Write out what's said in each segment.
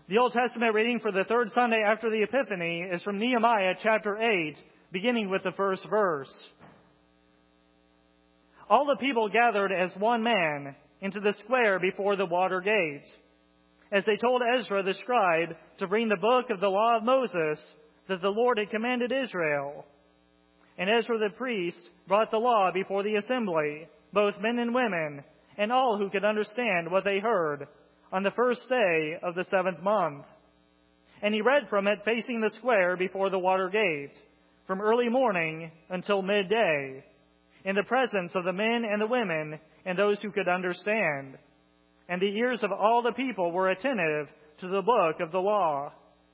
The Old Testament reading for the third Sunday after the Epiphany is from Nehemiah chapter 8, beginning with the first verse. All the people gathered as one man into the square before the water gate, as they told Ezra the scribe to bring the book of the law of Moses that the Lord had commanded Israel. And Ezra the priest brought the law before the assembly, both men and women, and all who could understand what they heard, on the first day of the 7th month. And he read from it facing the square before the water gate, from early morning until midday, in the presence of the men and the women and those who could understand. And the ears of all the people were attentive to the book of the law.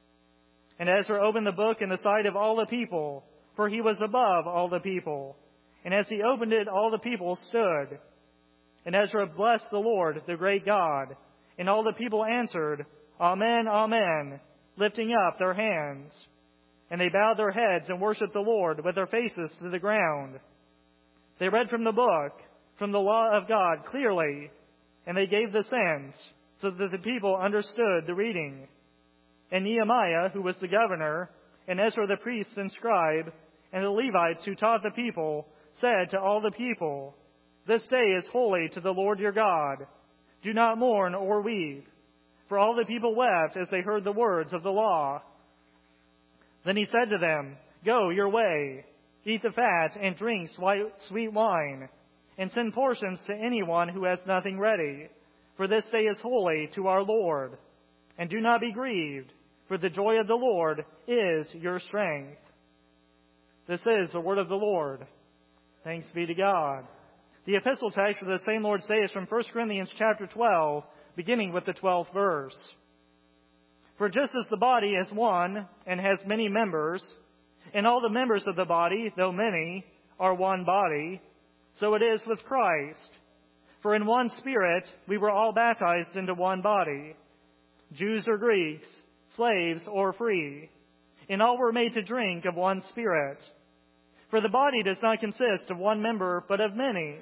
And Ezra opened the book in the sight of all the people, for he was above all the people. And as he opened it, all the people stood. And Ezra blessed the Lord, the great God. And all the people answered, Amen, Amen, lifting up their hands. And they bowed their heads and worshipped the Lord with their faces to the ground. They read from the book, from the law of God, clearly, and they gave the sense, so that the people understood the reading. And Nehemiah, who was the governor, and Ezra the priest and scribe, and the Levites who taught the people, said to all the people, This day is holy to the Lord your God. Do not mourn or weep. For all the people wept as they heard the words of the law. Then he said to them, Go your way, eat the fat and drink sweet wine, and send portions to anyone who has nothing ready. For this day is holy to our Lord. And do not be grieved, for the joy of the Lord is your strength. This is the word of the Lord. Thanks be to God. The epistle text for the same Lord's Day is from 1 Corinthians chapter 12, beginning with the 12th verse. For just as the body is one and has many members, and all the members of the body, though many, are one body, so it is with Christ. For in one Spirit we were all baptized into one body, Jews or Greeks, slaves or free, and all were made to drink of one Spirit. For the body does not consist of one member, but of many.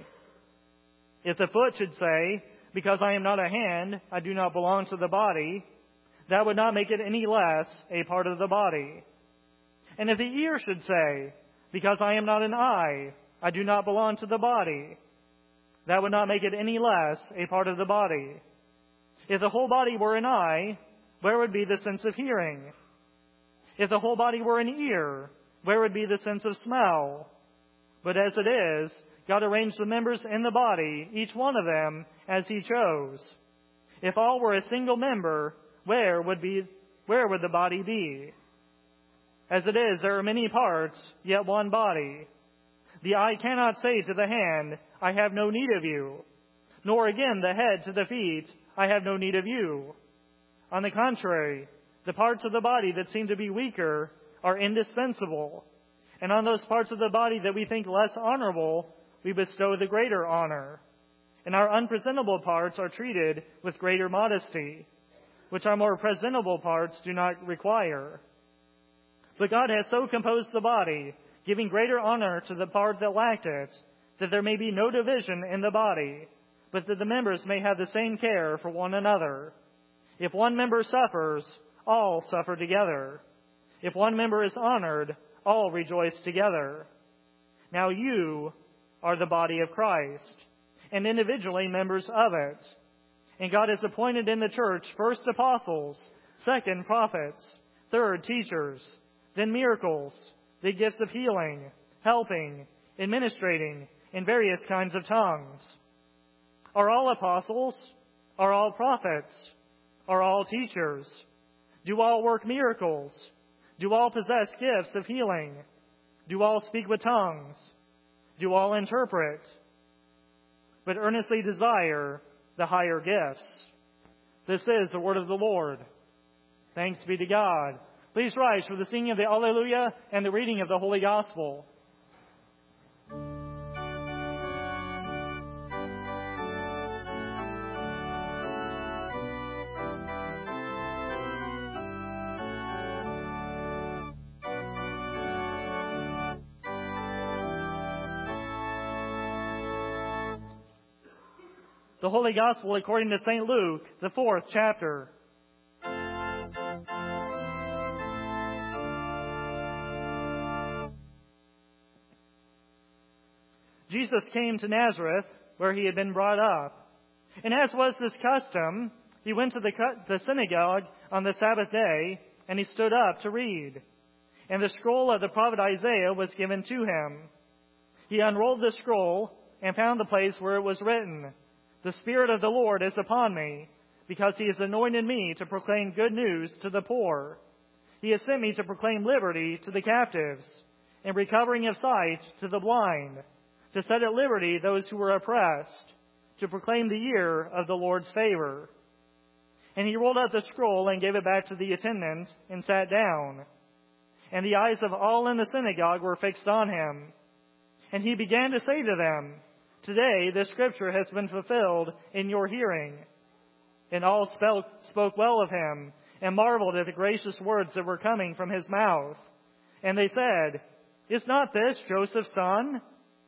If the foot should say, Because I am not a hand, I do not belong to the body, that would not make it any less a part of the body. And if the ear should say, Because I am not an eye, I do not belong to the body, that would not make it any less a part of the body. If the whole body were an eye, where would be the sense of hearing? If the whole body were an ear, where would be the sense of smell? But as it is, God arranged the members in the body, each one of them, as He chose. If all were a single member, where would the body be? As it is, there are many parts, yet one body. The eye cannot say to the hand, I have no need of you, nor again the head to the feet, I have no need of you. On the contrary, the parts of the body that seem to be weaker are indispensable, and on those parts of the body that we think less honorable, we bestow the greater honor. And our unpresentable parts are treated with greater modesty, which our more presentable parts do not require. But God has so composed the body, giving greater honor to the part that lacked it, that there may be no division in the body, but that the members may have the same care for one another. If one member suffers, all suffer together. If one member is honored, all rejoice together. Now you are the body of Christ, and individually members of it. And God has appointed in the church first apostles, second prophets, third teachers, then miracles, the gifts of healing, helping, administrating, and various kinds of tongues. Are all apostles? Are all prophets? Are all teachers? Do all work miracles? Do all possess gifts of healing? Do all speak with tongues? Do all interpret? But earnestly desire the higher gifts. This is the word of the Lord. Thanks be to God. Please rise for the singing of the Alleluia and the reading of the Holy Gospel. The Holy Gospel according to St. Luke, the 4th chapter. Jesus came to Nazareth, where he had been brought up. And as was his custom, he went to the synagogue on the Sabbath day, and he stood up to read. And the scroll of the prophet Isaiah was given to him. He unrolled the scroll and found the place where it was written, "The Spirit of the Lord is upon me, because he has anointed me to proclaim good news to the poor. He has sent me to proclaim liberty to the captives, and recovering of sight to the blind, to set at liberty those who were oppressed, to proclaim the year of the Lord's favor." And he rolled up the scroll and gave it back to the attendant and sat down. And the eyes of all in the synagogue were fixed on him. And he began to say to them, "Today this scripture has been fulfilled in your hearing." And all spoke well of him and marveled at the gracious words that were coming from his mouth. And they said, "Is not this Joseph's son?"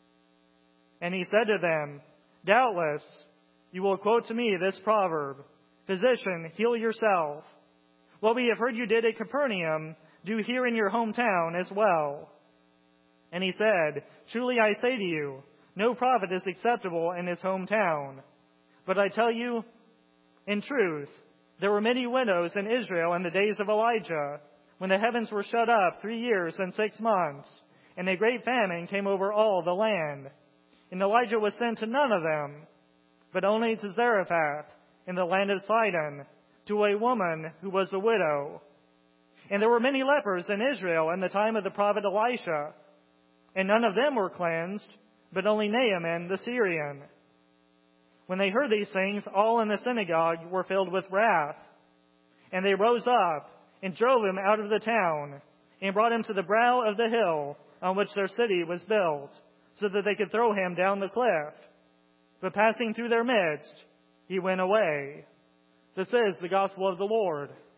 And he said to them, "Doubtless you will quote to me this proverb, 'Physician, heal yourself. What we have heard you did at Capernaum, do here in your hometown as well.' And he said, 'Truly I say to you, no prophet is acceptable in his hometown. But I tell you, in truth, there were many widows in Israel in the days of Elijah, when the heavens were shut up 3 years and 6 months, and a great famine came over all the land. And Elijah was sent to none of them, but only to Zarephath in the land of Sidon, to a woman who was a widow. And there were many lepers in Israel in the time of the prophet Elisha, and none of them were cleansed, but only Naaman the Syrian.' When they heard these things, all in the synagogue were filled with wrath. And they rose up and drove him out of the town, and brought him to the brow of the hill on which their city was built, so that they could throw him down the cliff. But passing through their midst, he went away." This is the gospel of the Lord.